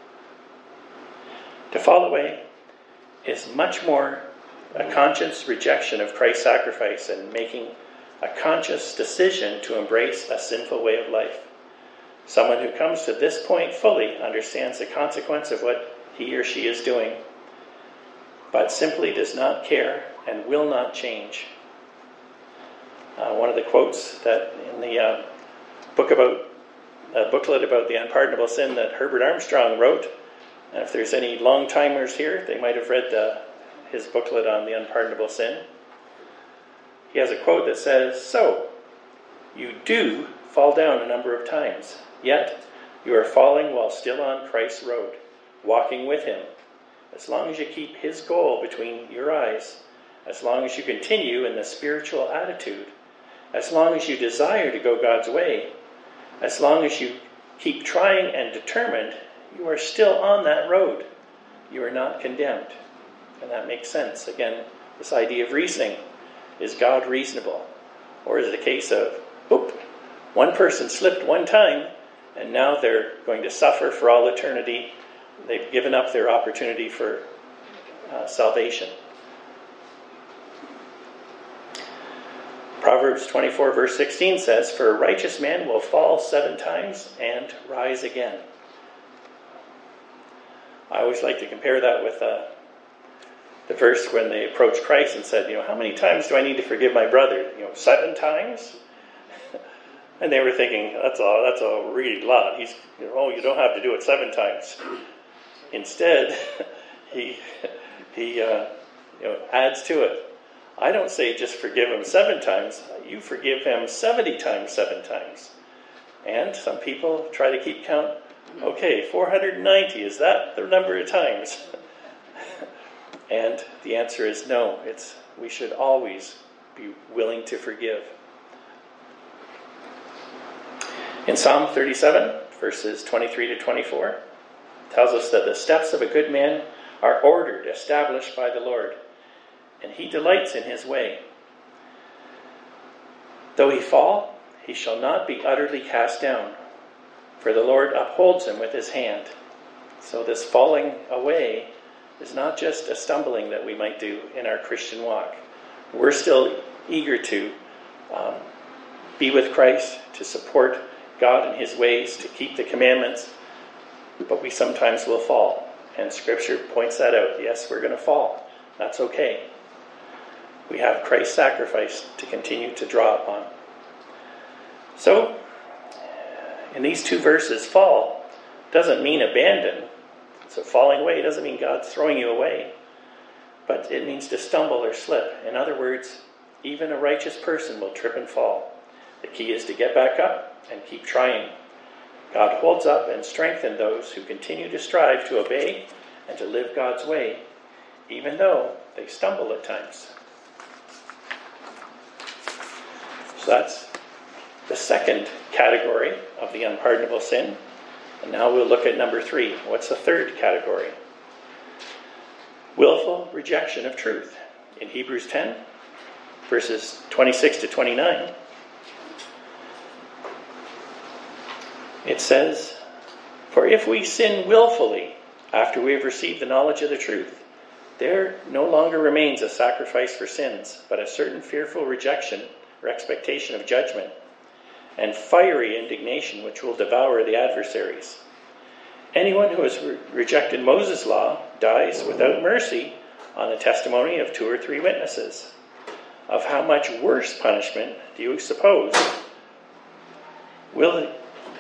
To fall away is much more a conscious rejection of Christ's sacrifice and making a conscious decision to embrace a sinful way of life. Someone who comes to this point fully understands the consequence of what he or she is doing, but simply does not care and will not change. One of the quotes that in the booklet about the unpardonable sin that Herbert Armstrong wrote, and if there's any long-timers here, they might have read his booklet on the unpardonable sin. He has a quote that says, "So, you do fall down a number of times, yet you are falling while still on Christ's road, walking with him. As long as you keep his goal between your eyes, as long as you continue in the spiritual attitude, as long as you desire to go God's way, as long as you keep trying and determined, you are still on that road. You are not condemned." And that makes sense. Again, this idea of reasoning. Is God reasonable? Or is it a case of, one person slipped one time, and now they're going to suffer for all eternity. They've given up their opportunity for salvation. Proverbs 24, verse 16 says, "For a righteous man will fall 7 times and rise again." I always like to compare that with the verse when they approached Christ and said, how many times do I need to forgive my brother? 7 times? And they were thinking, that's a really lot. You don't have to do it 7 times. Instead, he adds to it. I don't say just forgive him 7 times. You forgive him 70 times, 7 times. And some people try to keep count. Okay, 490, is that the number of times? And the answer is no. We should always be willing to forgive. In Psalm 37, verses 23 to 24, it tells us that the steps of a good man are ordered, established by the Lord, and he delights in his way. Though he fall, he shall not be utterly cast down, for the Lord upholds him with his hand. So this falling away is not just a stumbling that we might do in our Christian walk. We're still eager to be with Christ, to support God in his ways, to keep the commandments, but we sometimes will fall. And Scripture points that out. Yes, we're going to fall. That's okay. We have Christ's sacrifice to continue to draw upon. So, in these 2 verses, fall doesn't mean abandon. So falling away doesn't mean God's throwing you away, but it means to stumble or slip. In other words, even a righteous person will trip and fall. The key is to get back up and keep trying. God holds up and strengthens those who continue to strive to obey and to live God's way even though they stumble at times. So that's the second category of the unpardonable sin. And now we'll look at number 3. What's the third category? Willful rejection of truth. In Hebrews 10, verses 26 to 29, it says, "For if we sin willfully after we have received the knowledge of the truth, there no longer remains a sacrifice for sins, but a certain fearful rejection or expectation of judgment, and fiery indignation which will devour the adversaries. Anyone who has rejected Moses' law dies without mercy on the testimony of 2 or 3 witnesses. Of how much worse punishment do you suppose will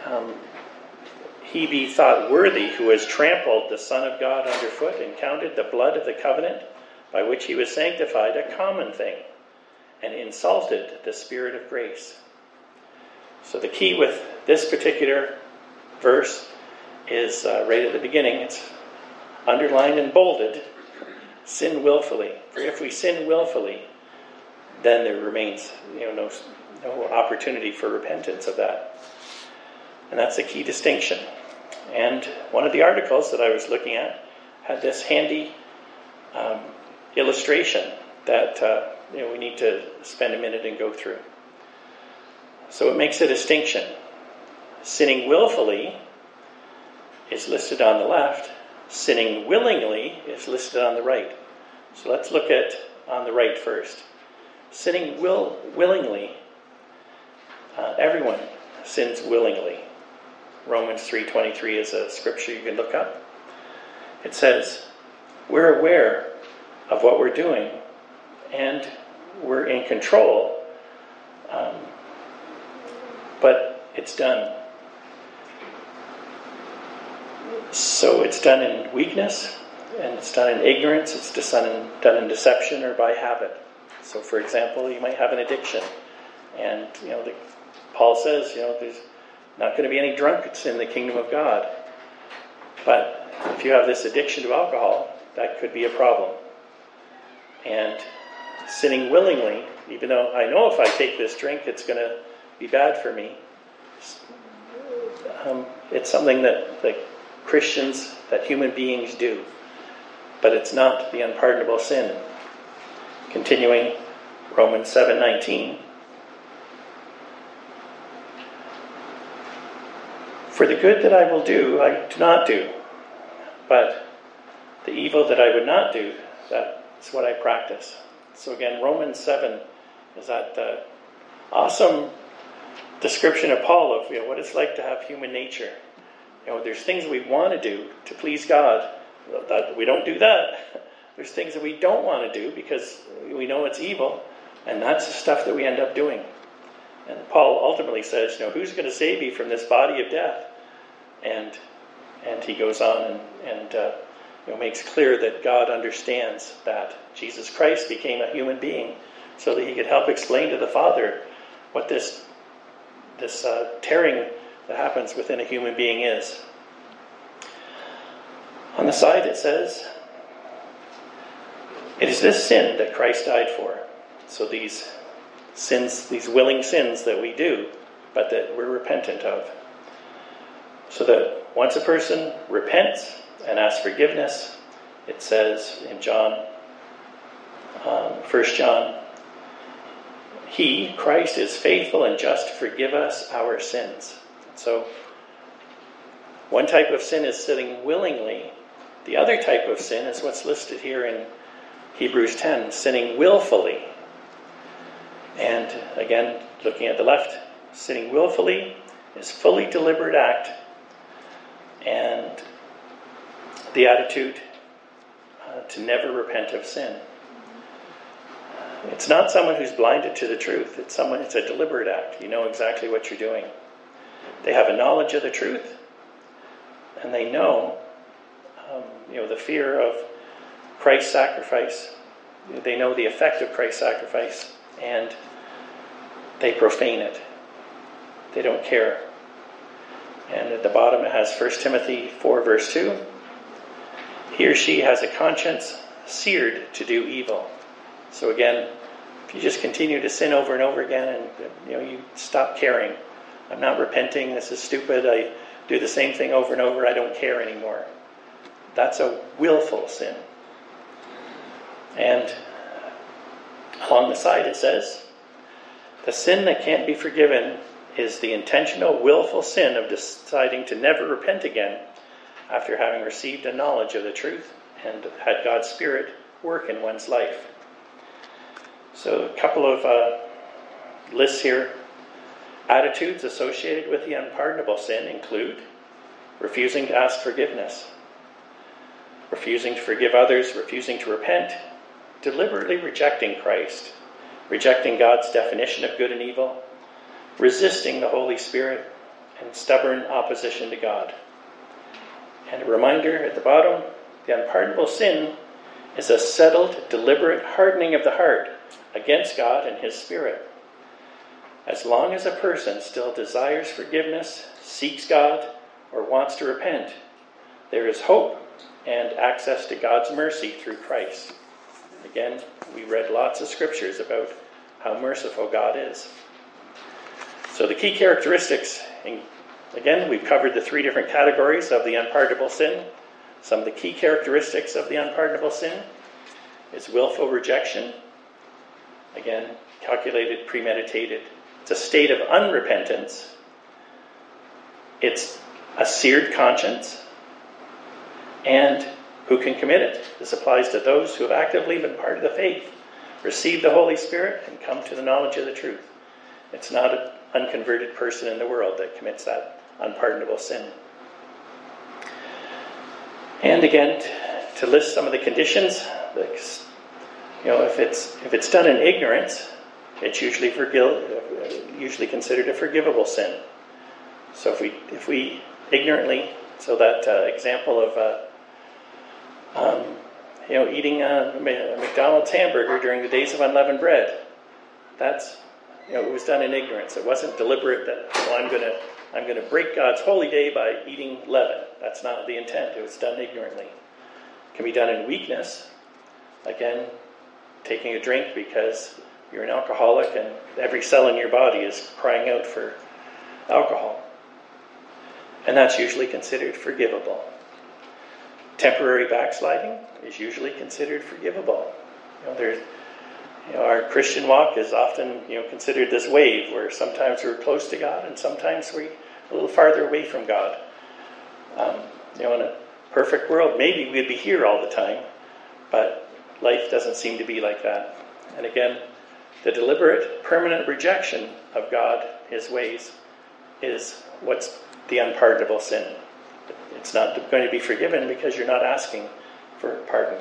he be thought worthy who has trampled the Son of God underfoot and counted the blood of the covenant by which he was sanctified a common thing, and insulted the Spirit of grace?" So the key with this particular verse is right at the beginning. It's underlined and bolded. Sin willfully. For if we sin willfully, then there remains no opportunity for repentance of that. And that's a key distinction. And one of the articles that I was looking at had this handy illustration that we need to spend a minute and go through. So it makes a distinction. Sinning willfully is listed on the left. Sinning willingly is listed on the right. So let's look at on the right first. Sinning willingly. Everyone sins willingly. Romans 3:23 is a scripture you can look up. It says, we're aware of what we're doing and we're in control, but it's done. So it's done in weakness, and it's done in ignorance, it's done in deception or by habit. So for example, you might have an addiction, and Paul says, there's not going to be any drunkards in the kingdom of God. But if you have this addiction to alcohol, that could be a problem. And sinning willingly, even though I know if I take this drink, it's going to be bad for me. It's something that Christians, that human beings do. But it's not the unpardonable sin. Continuing, Romans 7:19. For the good that I will do, I do not do. But the evil that I would not do, that's what I practice. So again, Romans 7 is that awesome description of Paul of what it's like to have human nature. There's things we want to do to please God. That we don't do that. There's things that we don't want to do because we know it's evil, and that's the stuff that we end up doing. And Paul ultimately says, who's going to save me from this body of death? And he goes on and makes clear that God understands that Jesus Christ became a human being so that he could help explain to the Father what this tearing that happens within a human being is. On the side it says, it is this sin that Christ died for. So these sins, these willing sins that we do, but that we're repentant of. So that once a person repents and asks forgiveness, it says in 1 John, he, Christ, is faithful and just to forgive us our sins. So one type of sin is sinning willingly. The other type of sin is what's listed here in Hebrews 10, sinning willfully. And again, looking at the left, sinning willfully is fully deliberate act, and the attitude to never repent of sin. It's not someone who's blinded to the truth. It's a deliberate act. You know exactly what you're doing. They have a knowledge of the truth, and they know, the fear of Christ's sacrifice. They know the effect of Christ's sacrifice, and they profane it. They don't care. And at the bottom it has 1 Timothy 4 verse 2. He or she has a conscience seared to do evil. So again, if you just continue to sin over and over again and you stop caring. I'm not repenting, this is stupid, I do the same thing over and over, I don't care anymore. That's a willful sin. And along the side it says, the sin that can't be forgiven is the intentional, willful sin of deciding to never repent again after having received a knowledge of the truth and had God's Spirit work in one's life. So a couple of lists here. Attitudes associated with the unpardonable sin include refusing to ask forgiveness, refusing to forgive others, refusing to repent, deliberately rejecting Christ, rejecting God's definition of good and evil, resisting the Holy Spirit, and stubborn opposition to God. And a reminder at the bottom, the unpardonable sin is a settled, deliberate hardening of the heart against God and His Spirit. As long as a person still desires forgiveness, seeks God, or wants to repent, there is hope and access to God's mercy through Christ. Again, we read lots of scriptures about how merciful God is. So the key characteristics, again, we've covered the three different categories of the unpardonable sin. Some of the key characteristics of the unpardonable sin is willful rejection. Again, calculated, premeditated. It's a state of unrepentance. It's a seared conscience. And who can commit it? This applies to those who have actively been part of the faith, received the Holy Spirit, and come to the knowledge of the truth. It's not an unconverted person in the world that commits that unpardonable sin. And again, to list some of the conditions, if it's done in ignorance, it's usually considered a forgivable sin. So if we ignorantly, so that example of eating a McDonald's hamburger during the days of unleavened bread, that's it was done in ignorance. It wasn't deliberate that I'm going to break God's holy day by eating leaven. That's not the intent. It was done ignorantly. It can be done in weakness. Again, taking a drink because you're an alcoholic and every cell in your body is crying out for alcohol. And that's usually considered forgivable. Temporary backsliding is usually considered forgivable. Our Christian walk is often considered this wave where sometimes we're close to God and sometimes we're a little farther away from God. In a perfect world, maybe we'd be here all the time, but life doesn't seem to be like that. And again, the deliberate, permanent rejection of God, His ways, is what's the unpardonable sin. It's not going to be forgiven because you're not asking for pardon.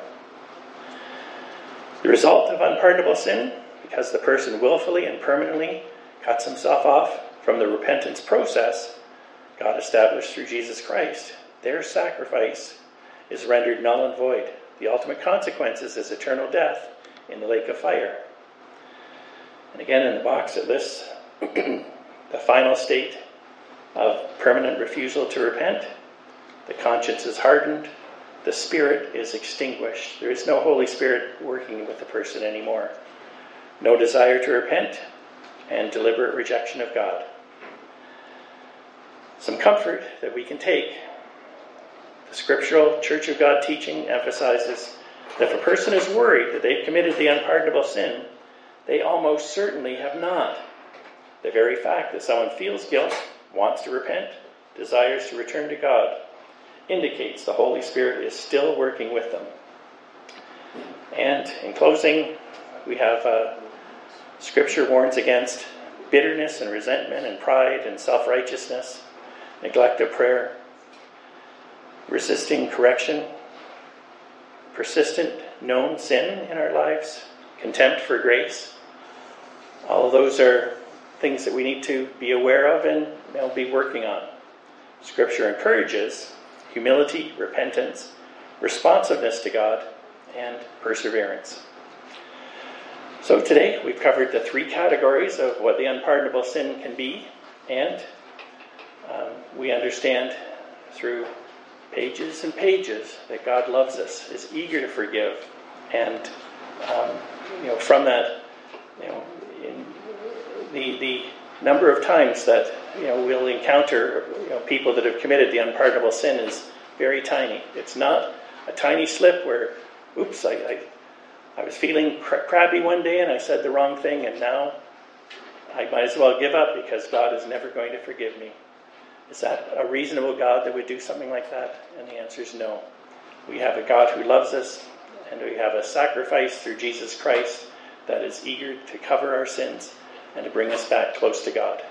The result of unpardonable sin, because the person willfully and permanently cuts himself off from the repentance process God established through Jesus Christ, their sacrifice is rendered null and void. The ultimate consequences is eternal death in the lake of fire. And again, in the box it lists the final state of permanent refusal to repent. The conscience is hardened. The Spirit is extinguished. There is no Holy Spirit working with the person anymore. No desire to repent and deliberate rejection of God. Some comfort that we can take. The scriptural Church of God teaching emphasizes that if a person is worried that they've committed the unpardonable sin, they almost certainly have not. The very fact that someone feels guilt, wants to repent, desires to return to God, indicates the Holy Spirit is still working with them. And in closing, we have Scripture warns against bitterness and resentment and pride and self-righteousness, neglect of prayer, resisting correction, persistent known sin in our lives, contempt for grace. All of those are things that we need to be aware of and be working on. Scripture encourages humility, repentance, responsiveness to God, and perseverance. So today we've covered the three categories of what the unpardonable sin can be, and we understand through pages and pages that God loves us, is eager to forgive, And from that, in the number of times that we'll encounter people that have committed the unpardonable sin is very tiny. It's not a tiny slip where, oops, I was feeling crabby one day and I said the wrong thing, and now I might as well give up because God is never going to forgive me. Is that a reasonable God that would do something like that? And the answer is no. We have a God who loves us, and we have a sacrifice through Jesus Christ that is eager to cover our sins and to bring us back close to God.